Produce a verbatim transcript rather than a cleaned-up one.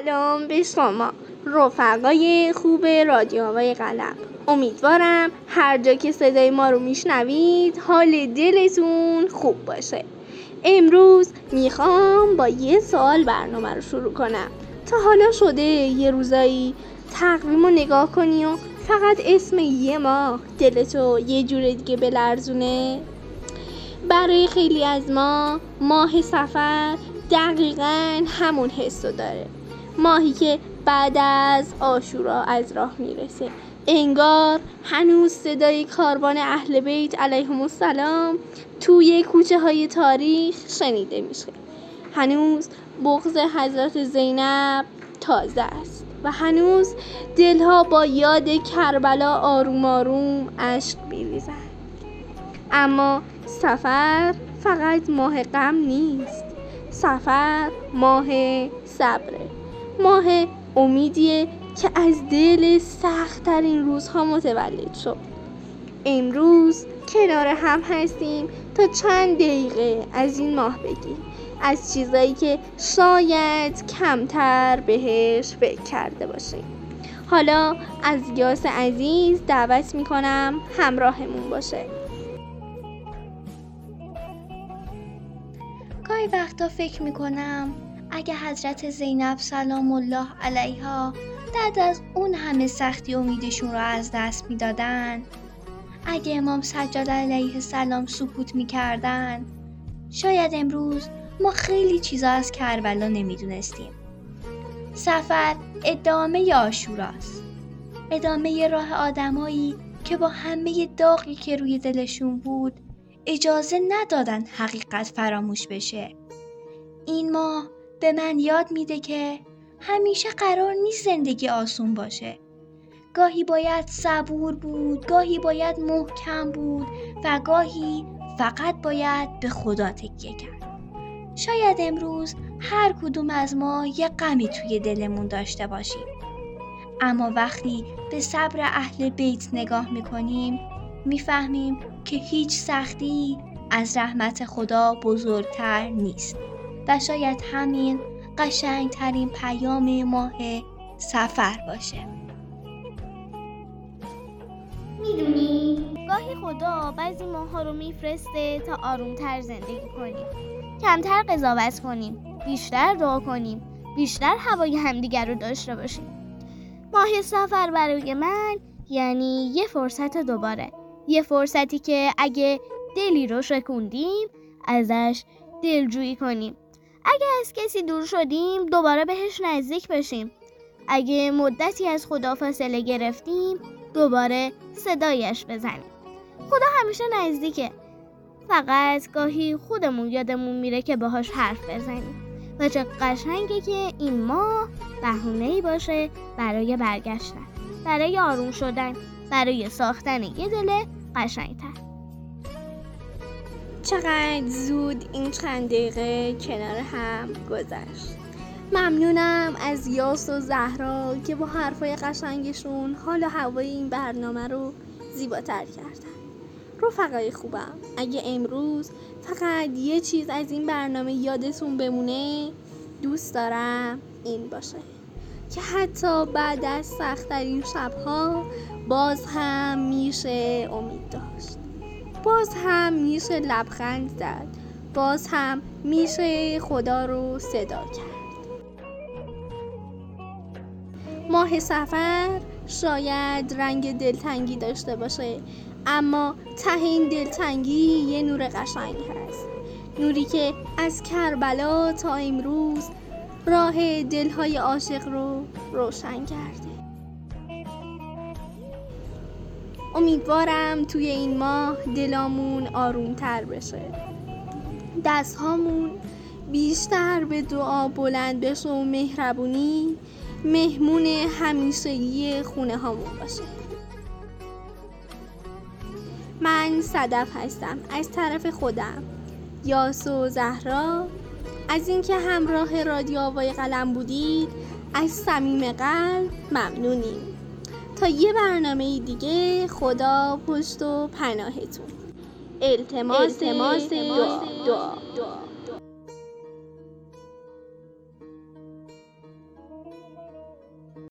سلام به شما رفقای خوب رادیو آوای قلم. امیدوارم هر جا که صدای ما رو میشنوید حال دلتون خوب باشه. امروز میخوام با یه سوال برنامه رو شروع کنم. تا حالا شده یه روزایی تقویم رو نگاه کنی و فقط اسم یه ماه دلتو یه جور دیگه بلرزونه؟ برای خیلی از ما ماه صفر دقیقاً همون حسو داره. ماهی که بعد از عاشورا از راه میرسه، انگار هنوز صدای کاروان اهل بیت علیهم السلام توی کوچه های تاریخ شنیده میشه. هنوز بغض حضرت زینب تازه است و هنوز دلها با یاد کربلا آروم آروم اشک میریزن. اما صفر فقط ماه غم نیست. صفر ماه صبره، ماه امیدیه که از دل سخت‌ترین روزها متولد شد. امروز کنار هم هستیم تا چند دقیقه از این ماه بگیم، از چیزایی که شاید کمتر بهش فکر کرده باشیم. حالا از یاس عزیز دعوت میکنم همراهمون باشه. گاهی وقتا فکر میکنم اگه حضرت زینب سلام الله علیها بعد از اون همه سختی امیدشون رو از دست میدادن، اگه امام سجاد علیه السلام سکوت میکردن، شاید امروز ما خیلی چیزا از کربلا نمیدونستیم. سفر ادامه عاشوراست، ادامه راه آدمایی که با همه داغی که روی دلشون بود اجازه ندادن حقیقت فراموش بشه. این ماه به من یاد میده که همیشه قرار نیست زندگی آسون باشه. گاهی باید صبور بود، گاهی باید محکم بود و گاهی فقط باید به خدا تکیه کرد. شاید امروز هر کدوم از ما یه غمی توی دلمون داشته باشیم، اما وقتی به صبر اهل بیت نگاه میکنیم میفهمیم که هیچ سختی از رحمت خدا بزرگتر نیست و شاید همین قشنگترین پیام ماه صفر باشه. میدونی گاهی خدا بعضی ماها رو میفرسته تا آرومتر زندگی کنیم، کمتر قضاوت کنیم، بیشتر دعا کنیم، بیشتر هوای همدیگر رو داشته باشیم. ماه صفر برای من یعنی یه فرصت دوباره، یه فرصتی که اگه دلی رو شکوندیم ازش دلجویی کنیم، اگه از کسی دور شدیم دوباره بهش نزدیک بشیم، اگه مدتی از خدا فاصله گرفتیم دوباره صدایش بزنیم. خدا همیشه نزدیکه، فقط گاهی خودمون یادمون میره که باهاش حرف بزنیم. و چه قشنگه که این ماه بهونه‌ای باشه برای برگشتن، برای آروم شدن، برای ساختن یه دل قشنگتر. چقدر زود این چند دقیقه کنار هم گذشت. ممنونم از یاس و زهرا که با حرفای قشنگشون حال و هوای این برنامه رو زیباتر کردن. رفقای خوبم، اگه امروز فقط یه چیز از این برنامه یادتون بمونه، دوست دارم این باشه که حتی بعد از سخت‌ترین شب‌ها باز هم میشه امید داشت، باز هم میشه لبخند زد، باز هم میشه خدا رو صدا کرد. ماه صفر شاید رنگ دلتنگی داشته باشه، اما ته این دلتنگی یه نور قشنگ هست، نوری که از کربلا تا امروز راه دلهای عاشق رو روشن کرده. امیدوارم توی این ماه دلامون آرومتر بشه، دستهامون بیشتر به دعا بلند بشه و مهربونی مهمون همیشگی خونه هامون باشه. من صدف هستم از طرف خودم، یاس و زهرا، از اینکه همراه رادیو آوای قلم بودید از صمیم قلب ممنونیم. تا یه برنامه دیگه خدا پشت و پناهتون. التماس, التماس دعا, دعا, دعا.